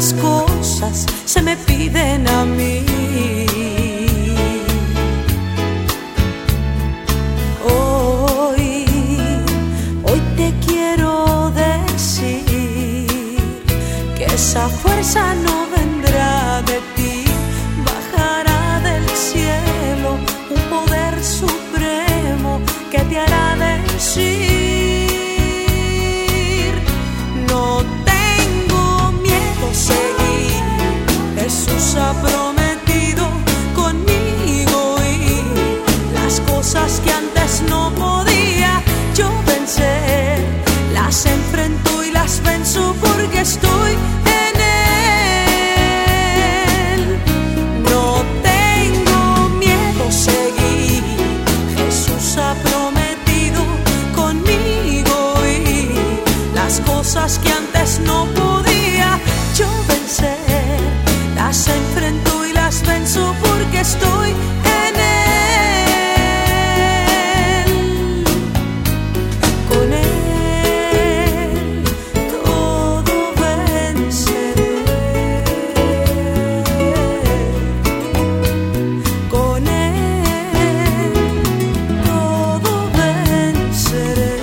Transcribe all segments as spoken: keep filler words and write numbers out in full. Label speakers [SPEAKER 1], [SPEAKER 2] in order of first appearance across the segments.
[SPEAKER 1] tantas cosas se me piden a mí. Hoy, hoy te quiero decir que esa fuerza no vendrá de ti, bajará del cielo un poder supremo que te hará decir: no tengo miedo a seguir. Jesús ha prometido conmigo y las cosas que antes no podía yo vencer, las enfrento y las venzo porque estoy en Él. No tengo miedo a seguir. Jesús ha prometido conmigo y las cosas que antes no podía yo vencer, las enfrento y las venzo porque estoy en Él. Con Él todo venceré. Con Él todo venceré.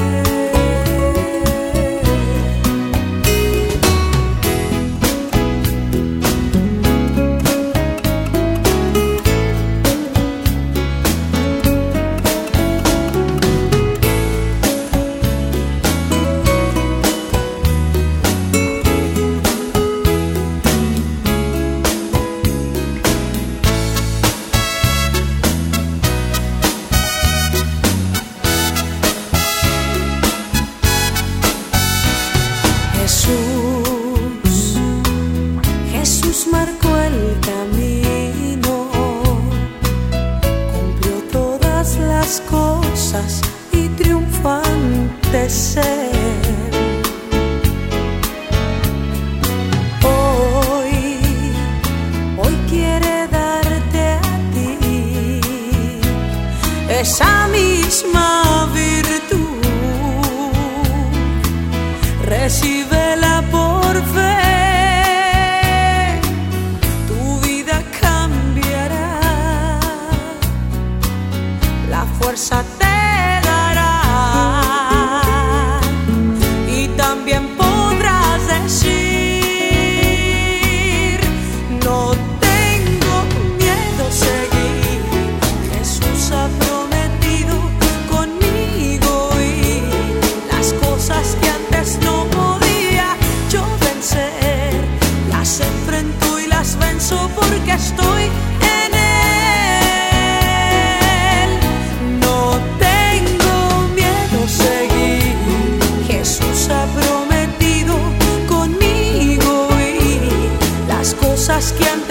[SPEAKER 1] Jesús, Jesús marcó el camino, cumplió todas las cosas y triunfante es Él. Hoy, hoy quiere darte a ti esa misma virtud. Recíbela por fe, tu vida cambiará, la fuerza te dará y también podrás decir: no tengo miedo a seguir. Jesús ha prometido conmigo y las cosas que antes no podía yo vencer, las enfrento y las venzo porque estoy en Él. No tengo miedo a seguir. Jesús ha prometido conmigo y las cosas que antes